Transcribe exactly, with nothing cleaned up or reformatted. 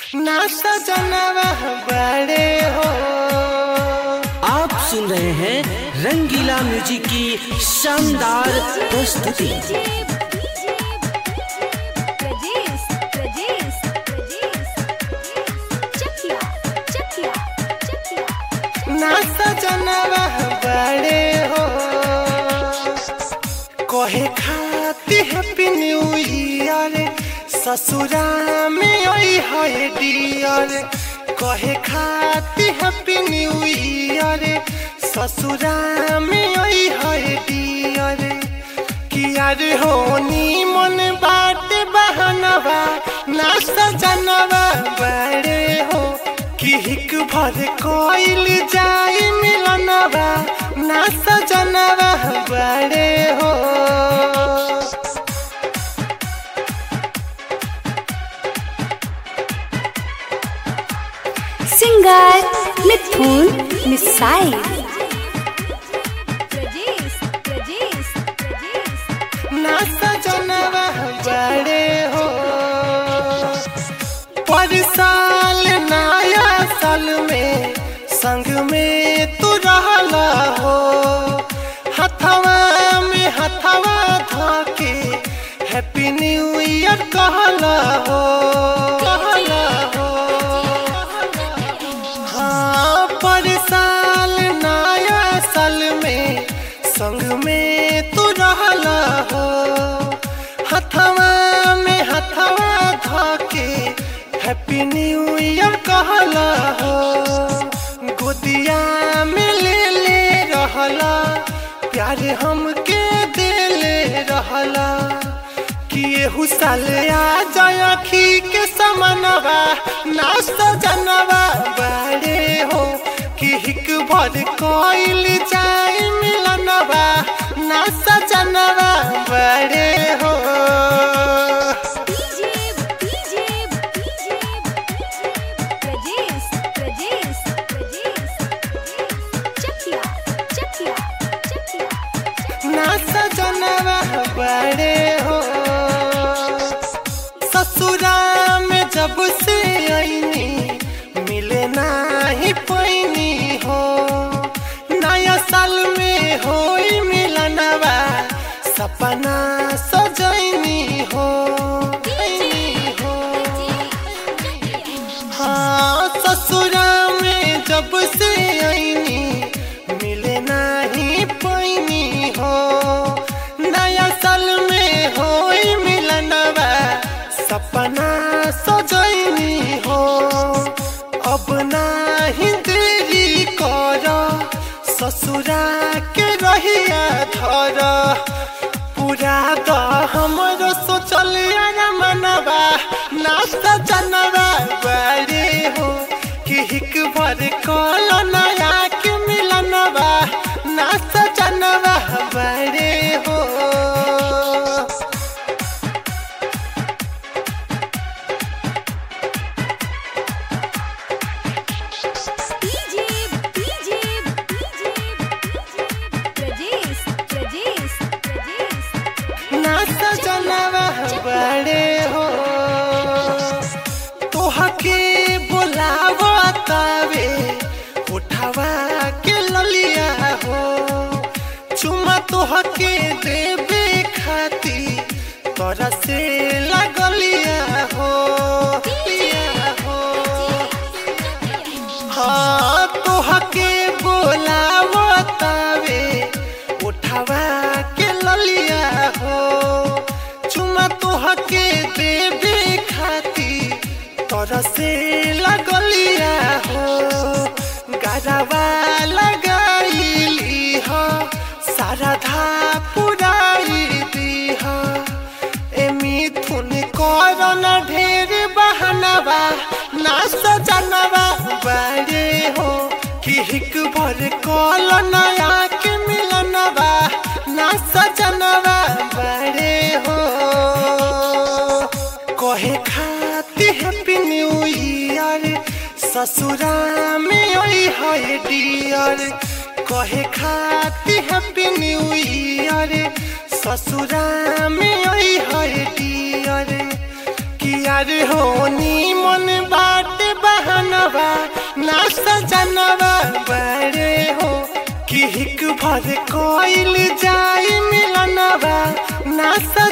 नाश्ता जानवा बड़े हो। आप सुन रहे हैं रंगीला म्यूजिक की शानदार प्रस्तुति। नाश्ता जानवा बड़े हो, कहे खाती हैप्पी न्यू ईयर, ससुरा में आई है डियर। कहे खाती हैप्पी न्यू ईयर, ससुरा में आई है डियर। कियार होनी मन बाट बहनवा, नाश्ता जानवा बड़े हो। कि हिक भर कोइल जाई मिलनवा, नाश्ता जानवा बड़े हो। Singer Mithun missile. नाश्ता जानवा बड़े हो, पर साल नया साल में संग में तू रहला हो। हथवा में हथवा धोके हैप्पी न्यू ईयर कहला हो, कहला हो। हाँ, पर साल नया साल में संग में तू रहला हो। हथवा में हथवा धोके हैप्पी न्यू ईयर कहला हो। गोदिया में ले ले रहला, प्यार हमके दे ले रहला। कि एहू साल आ जाय अखी के समनवा, नाश्ता जानवा बड़े हो। कि हिक भर कोइल जाई मिलनवा, नाश्ता जानवा बड़े हो। नाश्ता जानवा बड़े हो, ससुरा में जब से आईनी मिले नाही पैनी हो। नया साल में होई मिलनवा, सपना सजैनी हो, हो। हाँ, ससुरा में जब से आईनी मिले नाही पैनी हो। नया साल में होई मिलनवा, सपना सजैनी हो। अब नाही देरी कर, ससुरा के रहिया धर। पूरा द हमरो सोचल मनवा, नाश्ता जानवा बड़े हो। कि हिक भर कल नया के मिलनवा, नाश्ता जानवा बड़े हो। नाश्ता जानवा बड़े हो, तोहके बोलावा तावे उठावा के ललिया हो। चुमा तोहके देवे खाती तोरा से लगलिया हो, लिया हो। हाँ, तोहके बोलावा तावे उठावा के ललिया हो। चुमा तोहके देवे खाती तोरा से लगलिया हो। गरबा लगाईली हो, सारधा पुराई दी हो। ए मिथुन करन ढेर बहनवा, नाश्ता जानवा बड़े हो। कि हिक भर कल नया के मिलनवा, नाश्ता जानवा बड़े हो। कहे खाती हैप्पी न्यू ईयर, ससुरा में आई है डियर। कहे खाती हैप्पी न्यू ईयर, ससुरा में आई है डियर। कियार होनी मन बार ना सजनवा बड़े हो कि हिक भर कोइल जाई मिलनवा ना